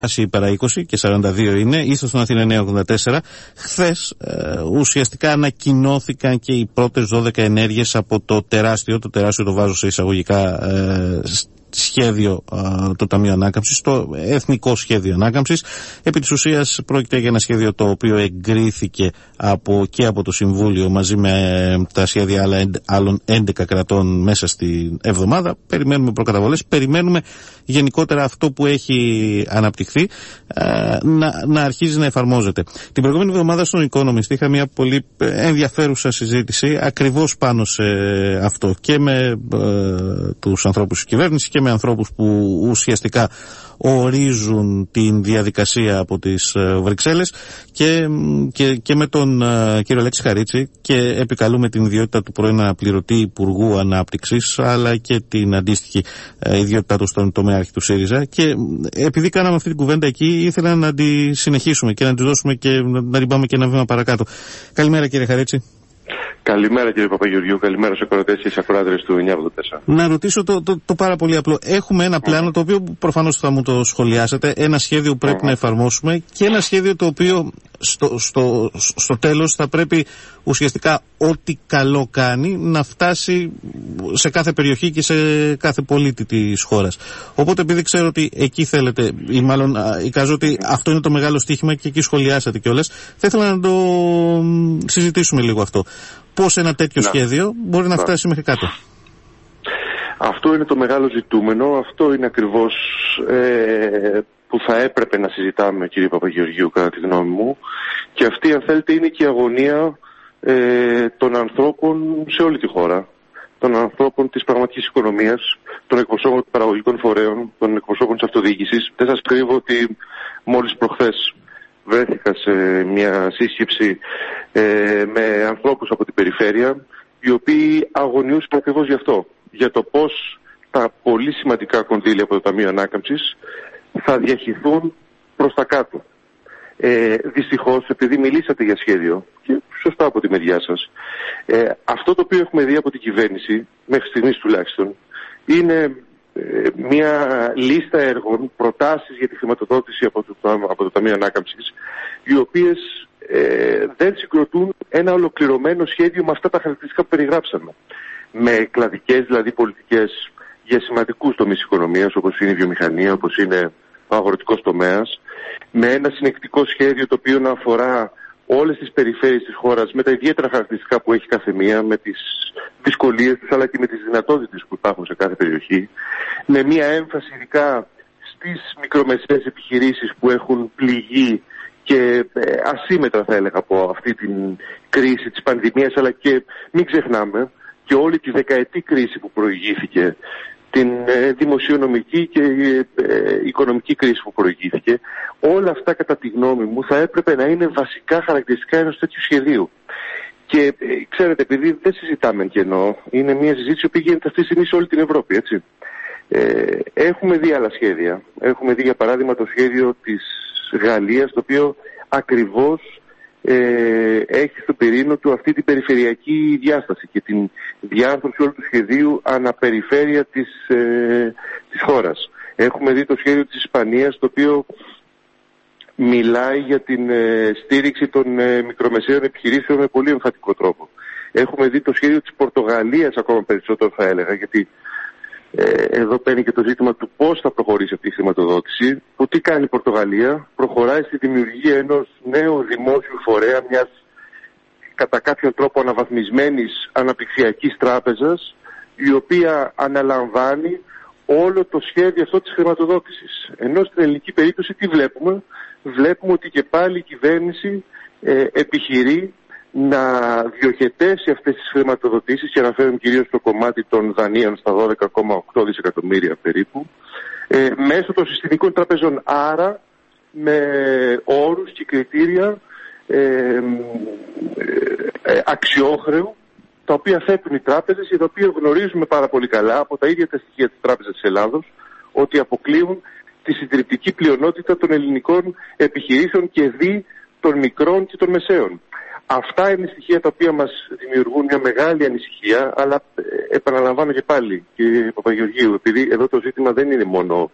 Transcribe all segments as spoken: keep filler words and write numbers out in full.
Παρά είκοσι και σαράντα δύο είναι, είστε στον Αθήνα εννιακόσια ογδόντα τέσσερα. Χθες ε, ουσιαστικά ανακοινώθηκαν και οι πρώτες δώδεκα ενέργειες από το τεράστιο, το τεράστιο το βάζω σε εισαγωγικά, ε, σχέδιο ε, το Ταμείο Ανάκαμψης, το Εθνικό Σχέδιο Ανάκαμψης. Επί της ουσίας πρόκειται για ένα σχέδιο το οποίο εγκρίθηκε από, και από το Συμβούλιο μαζί με ε, τα σχέδια άλλα, άλλων έντεκα κρατών μέσα στην εβδομάδα. Περιμένουμε προκαταβολές, περιμένουμε γενικότερα αυτό που έχει αναπτυχθεί ε, να, να αρχίζει να εφαρμόζεται. Την προηγούμενη εβδομάδα στον Economist είχα μια πολύ ενδιαφέρουσα συζήτηση ακριβώς πάνω σε αυτό και με ε, τους ανθρώπους της κυβέρνησης και με ανθρώπους που ουσιαστικά ορίζουν την διαδικασία από τις ε, Βρυξέλλες και, και, και με τον ε, κύριο Αλέξη Χαρίτση, και επικαλούμε την ιδιότητα του πρώην αναπληρωτή Υπουργού Ανάπτυξης αλλά και την αντίστοιχη ε, ιδιότητά του στον τομέαρχη του ΣΥΡΙΖΑ, και επειδή κάναμε αυτή την κουβέντα εκεί ήθελα να τη συνεχίσουμε και να τη δώσουμε και να την πάμε και ένα βήμα παρακάτω. Καλημέρα κύριε Χαρίτση. Καλημέρα κύριε Παπαγεωργίου, καλημέρα στους ακροατές και στις ακροάτριες του εννιακόσια ογδόντα τέσσερα. Να ρωτήσω το, το, το πάρα πολύ απλό. Έχουμε ένα πλάνο mm. το οποίο προφανώς θα μου το σχολιάσετε, ένα σχέδιο που πρέπει mm. να εφαρμόσουμε και ένα σχέδιο το οποίο στο, στο, στο τέλος θα πρέπει ουσιαστικά ό,τι καλό κάνει να φτάσει σε κάθε περιοχή και σε κάθε πολίτη της χώρας. Οπότε επειδή ξέρω ότι εκεί θέλετε, ή μάλλον εικάζω ότι αυτό είναι το μεγάλο στοίχημα και εκεί σχολιάσατε κιόλας, θα ήθελα να το συζητήσουμε λίγο αυτό. Πώς ένα τέτοιο να. σχέδιο μπορεί να, να φτάσει μέχρι κάτω. Αυτό είναι το μεγάλο ζητούμενο, αυτό είναι ακριβώς ε, που θα έπρεπε να συζητάμε κύριε Παπαγεωργίου κατά τη γνώμη μου, και αυτή αν θέλετε είναι και η αγωνία ε, των ανθρώπων σε όλη τη χώρα, των ανθρώπων της πραγματικής οικονομίας, των εκπροσώπων των παραγωγικών φορέων, των εκπροσώπων της αυτοδιοίκησης. Δεν σας κρύβω ότι μόλις προχθές βρέθηκα σε μια σύσκεψη ε, με ανθρώπους από την περιφέρεια, οι οποίοι αγωνιούσαν ακριβώς γι' αυτό, για το πώς τα πολύ σημαντικά κονδύλια από το Ταμείο Ανάκαμψης θα διαχυθούν προς τα κάτω. Ε, δυστυχώς, επειδή μιλήσατε για σχέδιο, και σωστά από τη μεριά σας, ε, αυτό το οποίο έχουμε δει από την κυβέρνηση, μέχρι στιγμής τουλάχιστον, είναι ε, μια λίστα έργων, προτάσεις για τη χρηματοδότηση από το, από το Ταμείο Ανάκαμψης, οι οποίες ε, δεν συγκροτούν ένα ολοκληρωμένο σχέδιο με αυτά τα χαρακτηριστικά που περιγράψαμε. Με κλαδικές δηλαδή πολιτικές για σημαντικούς τομείς οικονομίας, όπως είναι η βιομηχανία, όπως είναι ο αγροτικός τομέας, με ένα συνεκτικό σχέδιο το οποίο να αφορά όλες τις περιφέρειες της χώρας με τα ιδιαίτερα χαρακτηριστικά που έχει κάθε μία, με τις δυσκολίες της αλλά και με τις δυνατότητες που υπάρχουν σε κάθε περιοχή, με μια έμφαση ειδικά στις μικρομεσαίες επιχειρήσεις που έχουν πληγεί και ε, ασύμετρα θα έλεγα από αυτή την κρίση της πανδημίας, αλλά και μην ξεχνάμε και όλη τη δεκαετή κρίση που προηγήθηκε, την ε, δημοσιονομική και ε, οικονομική κρίση που προηγήθηκε. Όλα αυτά κατά τη γνώμη μου θα έπρεπε να είναι βασικά χαρακτηριστικά ενός τέτοιου σχεδίου. Και ε, ξέρετε, επειδή δεν συζητάμε εν κενό, είναι μια συζήτηση που γίνεται αυτή τη στιγμή σε όλη την Ευρώπη, έτσι. Ε, έχουμε δει άλλα σχέδια. Έχουμε δει για παράδειγμα το σχέδιο της Γαλλίας, το οποίο ακριβώς ε, έχει στο πυρήνο του αυτή την περιφερειακή διάσταση και την διάρθρωση όλου του σχεδίου αναπεριφέρεια της, ε, της χώρας. Έχουμε δει το σχέδιο της Ισπανίας, το οποίο μιλάει για την ε, στήριξη των ε, μικρομεσαίων επιχειρήσεων με πολύ εμφατικό τρόπο. Έχουμε δει το σχέδιο της Πορτογαλίας ακόμα περισσότερο θα έλεγα, γιατί Ε, εδώ παίρνει και το ζήτημα του πώς θα προχωρήσει αυτή η χρηματοδότηση, που τι κάνει η Πορτογαλία, προχωράει στη δημιουργία ενός νέου δημόσιου φορέα, μιας κατά κάποιον τρόπο αναβαθμισμένης αναπτυξιακής τράπεζας, η οποία αναλαμβάνει όλο το σχέδιο αυτό της χρηματοδότησης. Ενώ στην ελληνική περίπτωση τι βλέπουμε, βλέπουμε ότι και πάλι η κυβέρνηση ε, επιχειρεί να διοχετεύσει αυτές τις χρηματοδοτήσεις, και αναφέρουμε κυρίως το κομμάτι των δανείων στα δώδεκα κόμμα οκτώ δισεκατομμύρια περίπου, ε, μέσω των συστημικών τραπεζών. Άρα με όρους και κριτήρια ε, ε, ε, αξιόχρεου, τα οποία θέτουν οι τράπεζες και τα οποία γνωρίζουμε πάρα πολύ καλά από τα ίδια τα στοιχεία της Τράπεζας της Ελλάδος, ότι αποκλείουν τη συντριπτική πλειονότητα των ελληνικών επιχειρήσεων και δι των μικρών και των μεσαίων. Αυτά είναι στοιχεία τα οποία μας δημιουργούν μια μεγάλη ανησυχία, αλλά ε, επαναλαμβάνω και πάλι, κύριε Παπαγεωργίου, επειδή εδώ το ζήτημα δεν είναι μόνο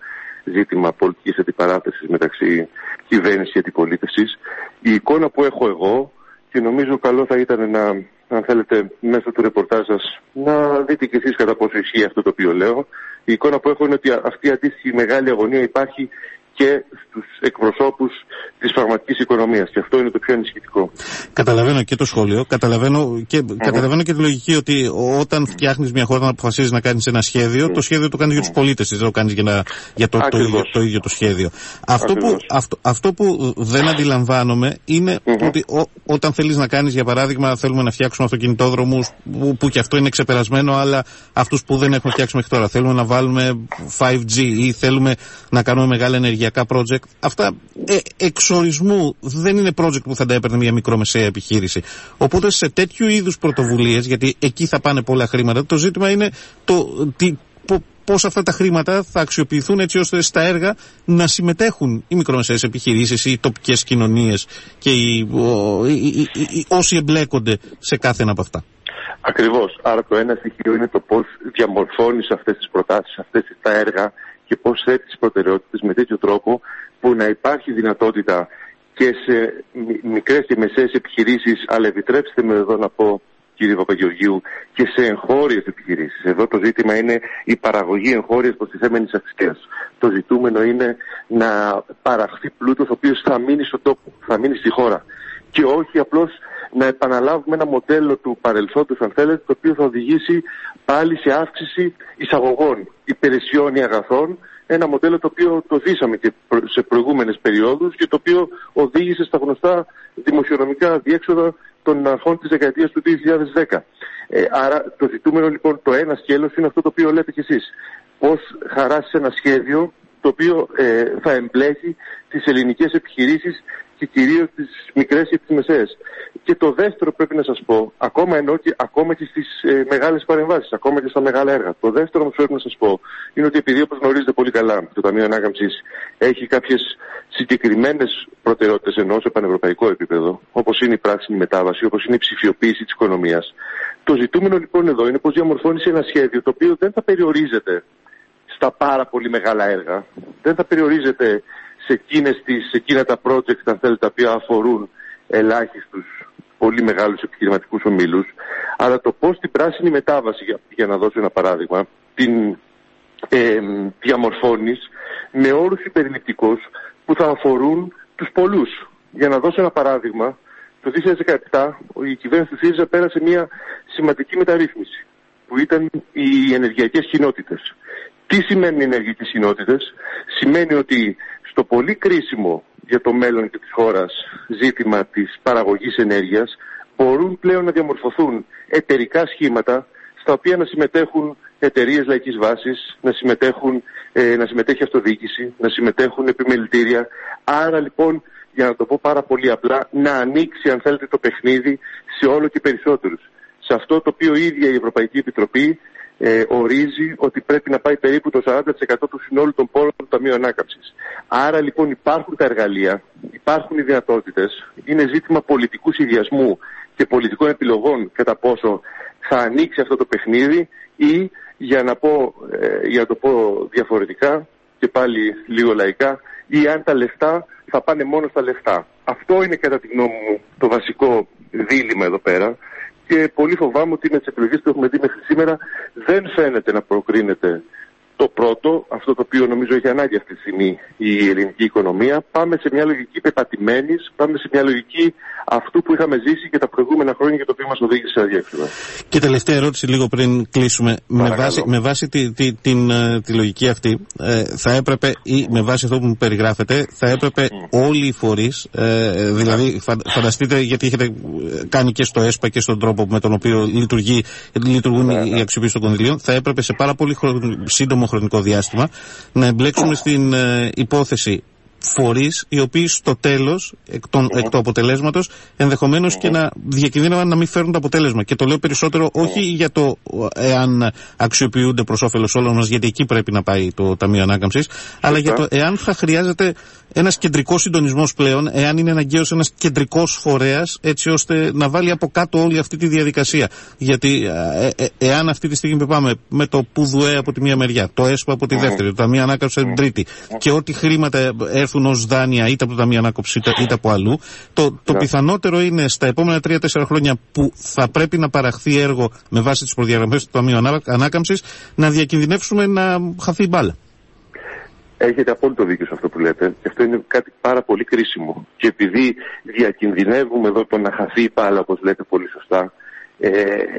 ζήτημα πολιτικής αντιπαράθεσης μεταξύ κυβέρνησης και αντιπολίτευσης. Η εικόνα που έχω εγώ, και νομίζω καλό θα ήταν να, αν θέλετε, μέσω του ρεπορτάζ σας να δείτε κι εσείς κατά πόσο ισχύει αυτό το οποίο λέω. Η εικόνα που έχω είναι ότι αυτή η αντίστοιχη μεγάλη αγωνία υπάρχει και στους εκπροσώπους της πραγματικής οικονομίας, και αυτό είναι το πιο ανησυχητικό. Καταλαβαίνω και το σχόλιο, καταλαβαίνω και, mm-hmm. καταλαβαίνω και τη λογική ότι όταν φτιάχνεις μια χώρα να αποφασίζεις να κάνεις ένα σχέδιο, mm-hmm. το σχέδιο το κάνεις mm-hmm. για τους πολίτες, δεν το κάνεις για, να, για το, το, ίδιο, το ίδιο το σχέδιο. Αυτό που, αυτό, αυτό που δεν αντιλαμβάνομαι είναι mm-hmm. ότι ό, όταν θέλεις να κάνεις, για παράδειγμα, θέλουμε να φτιάξουμε αυτοκινητόδρομους, που, που και αυτό είναι ξεπερασμένο, αλλά αυτούς που δεν έχουμε φτιάξει μέχρι τώρα, θέλουμε να βάλουμε φάιβ τζι ή θέλουμε να κάνουμε μεγάλα ενεργειακά project. Αυτά ε, εξορισμού δεν είναι project που θα τα έπαιρνε μια μικρομεσαία επιχείρηση. Οπότε σε τέτοιου είδους πρωτοβουλίες, γιατί εκεί θα πάνε πολλά χρήματα, το ζήτημα είναι το, τι, πο, πώς αυτά τα χρήματα θα αξιοποιηθούν έτσι ώστε στα έργα να συμμετέχουν οι μικρομεσαίες επιχειρήσεις, οι τοπικές κοινωνίες και οι, ο, οι, οι, οι, οι, όσοι εμπλέκονται σε κάθε ένα από αυτά. Ακριβώς. Άρα το ένα στοιχείο είναι το πώς διαμορφώνεις αυτές τις προτάσεις, αυτές τα έργα, και πώς θέτει τις προτεραιότητες με τέτοιο τρόπο που να υπάρχει δυνατότητα και σε μικρές και μεσαίες επιχειρήσεις, αλλά επιτρέψτε με εδώ να πω, κύριε Παπαγεωργίου, και σε εγχώριες επιχειρήσεις. Εδώ το ζήτημα είναι η παραγωγή εγχώριας προστιθέμενης αξίας. Το ζητούμενο είναι να παραχθεί πλούτος ο οποίος θα μείνει στον τόπο, θα μείνει στη χώρα. Και όχι απλώς να επαναλάβουμε ένα μοντέλο του παρελθόντος, αν θέλετε, το οποίο θα οδηγήσει πάλι σε αύξηση εισαγωγών υπηρεσιών ή αγαθών, ένα μοντέλο το οποίο το ζήσαμε και σε προηγούμενες περιόδους και το οποίο οδήγησε στα γνωστά δημοσιονομικά διέξοδα των αρχών της δεκαετίας του δύο χιλιάδες δέκα. Ε, άρα το ζητούμενο λοιπόν, το ένα σκέλος είναι αυτό το οποίο λέτε κι εσείς. Πώς χαράσεις ένα σχέδιο το οποίο ε, θα εμπλέκει τις ελληνικές επιχειρήσεις και κυρίως τις μικρές και τις μεσαίες. Και το δεύτερο πρέπει να σας πω, ακόμα ενώ και, ακόμα και στις ε, μεγάλες παρεμβάσεις, ακόμα και στα μεγάλα έργα. Το δεύτερο όμως πρέπει να σας πω είναι ότι επειδή, όπως γνωρίζετε πολύ καλά, το Ταμείο Ανάκαμψης έχει κάποιες συγκεκριμένες προτεραιότητες ενώ σε πανευρωπαϊκό επίπεδο, όπως είναι η πράσινη μετάβαση, όπως είναι η ψηφιοποίηση της οικονομίας. Το ζητούμενο λοιπόν εδώ είναι πώς διαμορφώνεις ένα σχέδιο το οποίο δεν θα περιορίζεται στα πάρα πολύ μεγάλα έργα, δεν θα περιορίζεται σε, εκείνες τις, σε εκείνα τα project, αν θέλετε, τα οποία αφορούν ελάχιστους πολύ μεγάλους επιχειρηματικούς ομίλους, αλλά το πώς την πράσινη μετάβαση, για, για να δώσω ένα παράδειγμα, την ε, διαμορφώνεις με όρους υπερληπτικούς που θα αφορούν τους πολλούς. Για να δώσω ένα παράδειγμα, το δύο χιλιάδες δεκαεπτά η κυβέρνηση του ΣΥΡΙΖΑ πέρασε μια σημαντική μεταρρύθμιση, που ήταν οι ενεργειακές κοινότητες. Τι σημαίνουν οι ενεργειακές κοινότητες? Σημαίνει ότι στο πολύ κρίσιμο για το μέλλον και της χώρας ζήτημα της παραγωγής ενέργειας μπορούν πλέον να διαμορφωθούν εταιρικά σχήματα στα οποία να συμμετέχουν εταιρείες λαϊκής βάσης, να, συμμετέχουν, ε, να συμμετέχει αυτοδιοίκηση, να συμμετέχουν επιμελητήρια. Άρα λοιπόν, για να το πω πάρα πολύ απλά, να ανοίξει, αν θέλετε, το παιχνίδι σε όλο και περισσότερους. Σε αυτό το οποίο η ίδια η Ευρωπαϊκή Επιτροπή ε, ορίζει ότι πρέπει να πάει περίπου το σαράντα τοις εκατό του συνόλου των πόρων του Ταμείου Ανάκαμψης. Άρα λοιπόν υπάρχουν τα εργαλεία, υπάρχουν οι δυνατότητες, είναι ζήτημα πολιτικού συνδυασμού και πολιτικών επιλογών κατά πόσο θα ανοίξει αυτό το παιχνίδι ή, για να, πω, ε, για να το πω διαφορετικά και πάλι λίγο λαϊκά, ή αν τα λεφτά θα πάνε μόνο στα λεφτά. Αυτό είναι κατά τη γνώμη μου το βασικό δίλημμα εδώ πέρα. Και πολύ φοβάμαι ότι με τις επιλογές που έχουμε δει μέχρι σήμερα δεν φαίνεται να προκρίνεται το πρώτο, αυτό το οποίο νομίζω έχει ανάγκη αυτή τη στιγμή η ελληνική οικονομία. Πάμε σε μια λογική πεπατημένης, πάμε σε μια λογική αυτού που είχαμε ζήσει και τα προηγούμενα χρόνια και το οποίο μας οδήγησε σε αδιέξοδο. Και τελευταία ερώτηση λίγο πριν κλείσουμε. Με βάση, με βάση τη, τη, την, τη λογική αυτή, ε, θα έπρεπε, ή με βάση αυτό που μου περιγράφετε, θα έπρεπε mm. όλοι οι φορείς, ε, δηλαδή φα, φανταστείτε, γιατί έχετε κάνει και στο ΕΣΠΑ και στον τρόπο με τον οποίο λειτουργεί, λειτουργούν yeah, οι αξιοποίησεις των κονδυλίων, θα έπρεπε σε πάρα πολύ χρόνο, σύντομο χρονικό διάστημα να εμπλέξουμε στην ε, υπόθεση φορείς οι οποίοι στο τέλος εκ, των, εκ του αποτελέσματος ενδεχομένως και να διακινδύνευαν να μην φέρουν το αποτέλεσμα. Και το λέω περισσότερο όχι για το εάν αξιοποιούνται προς όφελος όλων μας, γιατί εκεί πρέπει να πάει το Ταμείο Ανάκαμψης, αλλά για το εάν θα χρειάζεται ένας κεντρικός συντονισμός πλέον, εάν είναι αναγκαίος ένας κεντρικός φορέας, έτσι ώστε να βάλει από κάτω όλη αυτή τη διαδικασία. Γιατί ε, ε, εάν αυτή τη στιγμή πάμε με το ΠΟΥΔΟΕ από τη μία μεριά, το ΕΣΠΑ από τη δεύτερη, το Ταμείο Ανάκαμψης από την τρίτη, και ό,τι χρήματα έρθουν ως δάνεια είτε από το Ταμείο Ανάκαμψης είτε από αλλού, το, το πιθανότερο είναι στα επόμενα τρία τέσσερα χρόνια που θα πρέπει να παραχθεί έργο με βάση τις προδιαγραφές του Ταμείου Ανάκαμψης, να διακινδυνεύσουμε να χαθεί η μπάλα. Έχετε απόλυτο δίκιο σε αυτό που λέτε, και αυτό είναι κάτι πάρα πολύ κρίσιμο. Και επειδή διακινδυνεύουμε εδώ το να χαθεί η μπάλα, όπως λέτε πολύ σωστά, ε,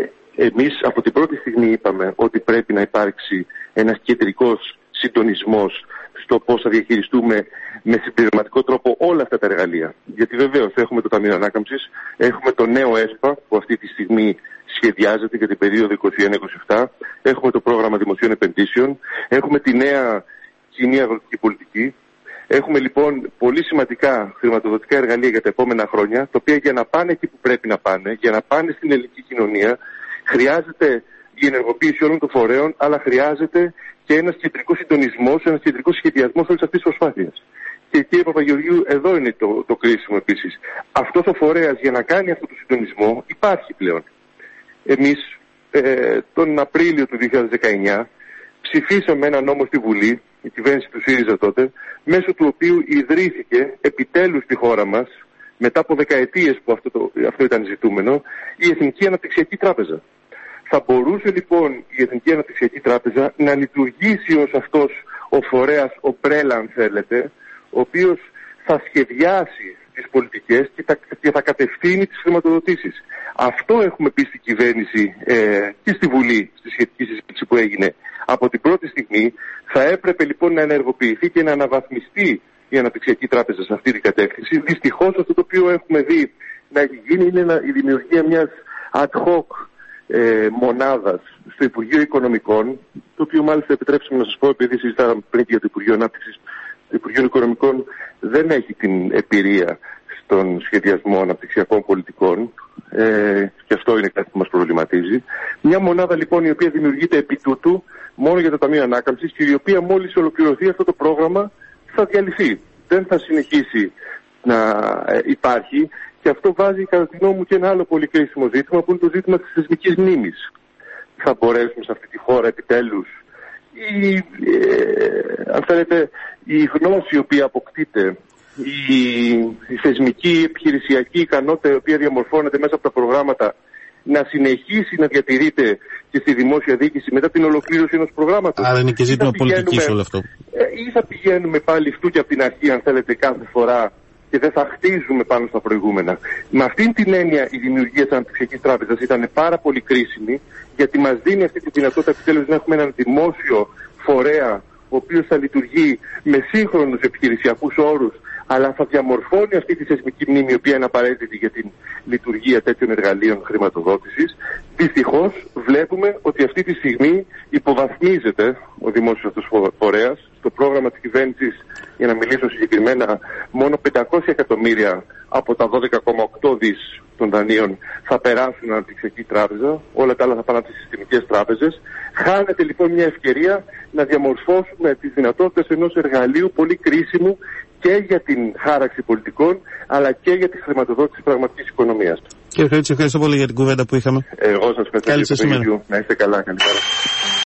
εμείς από την πρώτη στιγμή είπαμε ότι πρέπει να υπάρξει ένας κεντρικός συντονισμός στο πώς θα διαχειριστούμε με συμπληρωματικό τρόπο όλα αυτά τα εργαλεία. Γιατί βεβαίως έχουμε το Ταμείο Ανάκαμψης, έχουμε το νέο ΕΣΠΑ που αυτή τη στιγμή σχεδιάζεται για την περίοδο είκοσι ένα είκοσι επτά, έχουμε το πρόγραμμα δημοσίων επενδύσεων, έχουμε τη νέα κοινή αγροτική πολιτική. Έχουμε λοιπόν πολύ σημαντικά χρηματοδοτικά εργαλεία για τα επόμενα χρόνια, τα οποία για να πάνε εκεί που πρέπει να πάνε, για να πάνε στην ελληνική κοινωνία, χρειάζεται η ενεργοποίηση όλων των φορέων, αλλά χρειάζεται και ένας κεντρικός συντονισμός, ένας κεντρικός σχεδιασμός όλης αυτής της προσπάθειας. Και κύριε Παπαγεωργίου, εδώ είναι το, το κρίσιμο επίσης. Αυτός ο φορέας για να κάνει αυτό το συντονισμό υπάρχει πλέον. Εμείς ε, τον Απρίλιο του δύο χιλιάδες δεκαεννιά ψηφίσαμε ένα νόμο στη Βουλή, η κυβέρνηση του ΣΥΡΙΖΑ τότε, μέσω του οποίου ιδρύθηκε επιτέλους στη χώρα μας, μετά από δεκαετίες που αυτό, το, αυτό ήταν ζητούμενο, η Εθνική Αναπτυξιακή Τράπεζα. Θα μπορούσε λοιπόν η Εθνική Αναπτυξιακή Τράπεζα να λειτουργήσει ως αυτός ο φορέας, ο πρέλα αν θέλετε, ο οποίος θα σχεδιάσει τις πολιτικές και θα, και θα κατευθύνει τις χρηματοδοτήσεις. Αυτό έχουμε πει στην κυβέρνηση ε, και στη Βουλή, στη σχετική συζήτηση που έγινε. Από την πρώτη στιγμή θα έπρεπε λοιπόν να ενεργοποιηθεί και να αναβαθμιστεί η Αναπτυξιακή Τράπεζα σε αυτή την κατεύθυνση. Δυστυχώς αυτό το οποίο έχουμε δει να έχει γίνει είναι η δημιουργία μιας ad hoc ε, μονάδας στο Υπουργείο Οικονομικών, το οποίο μάλιστα επιτρέψτε να σας πω, επειδή συζητάμε πριν και για το Υπουργείο Ανάπτυξης, το Υπουργείο Οικονομικών δεν έχει την εμπειρία στον σχεδιασμό αναπτυξιακών πολιτικών, ε, και αυτό είναι κάτι που μας προβληματίζει. Μια μονάδα λοιπόν η οποία δημιουργείται επί τούτου μόνο για το Ταμείο Ανάκαμψης και η οποία μόλις ολοκληρωθεί αυτό το πρόγραμμα θα διαλυθεί. Δεν θα συνεχίσει να ε, υπάρχει, και αυτό βάζει κατά τη γνώμη μου και ένα άλλο πολύ κρίσιμο ζήτημα, που είναι το ζήτημα της θεσμικής μνήμης. Θα μπορέσουμε σε αυτή τη χώρα επιτέλους η, ε, αν θέλετε, η γνώση η οποία αποκτείται, η, η θεσμική επιχειρησιακή ικανότητα η οποία διαμορφώνεται μέσα από τα προγράμματα να συνεχίσει να διατηρείται και στη δημόσια διοίκηση μετά την ολοκλήρωση ενός προγράμματος. Άρα είναι και ζήτημα πολιτικής όλο αυτό. Ε, ή θα πηγαίνουμε πάλι αυτού και από την αρχή, αν θέλετε, κάθε φορά και δεν θα χτίζουμε πάνω στα προηγούμενα. Με αυτήν την έννοια η δημιουργία της Αναπτυξιακής Τράπεζας ήταν πάρα πολύ κρίσιμη, γιατί μας δίνει αυτή τη δυνατότητα επιτέλους να έχουμε έναν δημόσιο φορέα, ο οποίος θα λειτουργεί με σύγχρονους επιχειρησιακούς όρους, αλλά θα διαμορφώνει αυτή τη θεσμική μνήμη, η οποία είναι απαραίτητη για την λειτουργία τέτοιων εργαλείων χρηματοδότησης. Δυστυχώς βλέπουμε ότι αυτή τη στιγμή υποβαθμίζεται ο δημόσιος αυτός φορέας. Στο πρόγραμμα της κυβέρνησης, για να μιλήσω συγκεκριμένα, μόνο πεντακόσια εκατομμύρια από τα δώδεκα κόμμα οκτώ δις των δανείων θα περάσουν Αναπτυξιακή Τράπεζα, όλα τα άλλα θα πάνε από τις συστημικές τράπεζες. Χάνεται λοιπόν μια ευκαιρία να διαμορφώσουμε τις δυνατότητες ενός εργαλείου πολύ κρίσιμου και για την χάραξη πολιτικών, αλλά και για τη χρηματοδότηση της πραγματικής οικονομίας. Κύριε Χρήτσι, ευχαριστώ πολύ για την κουβέντα που είχαμε. Εγώ σας ευχαριστώ. Καλή σας ημέρα. Να είστε καλά. Καλημέρα.